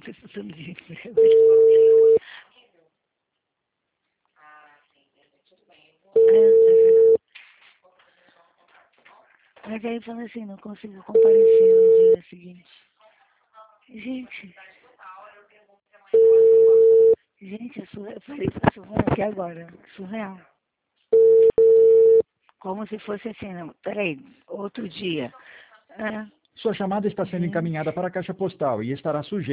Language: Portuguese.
precisando de emprego. Mas aí falando assim, não consigo comparecer no dia seguinte. Gente, é surreal. Eu falei pra surreal aqui agora. Surreal. Como se fosse assim, não, peraí, outro dia. Sua chamada está sendo encaminhada para a caixa postal e estará sujeita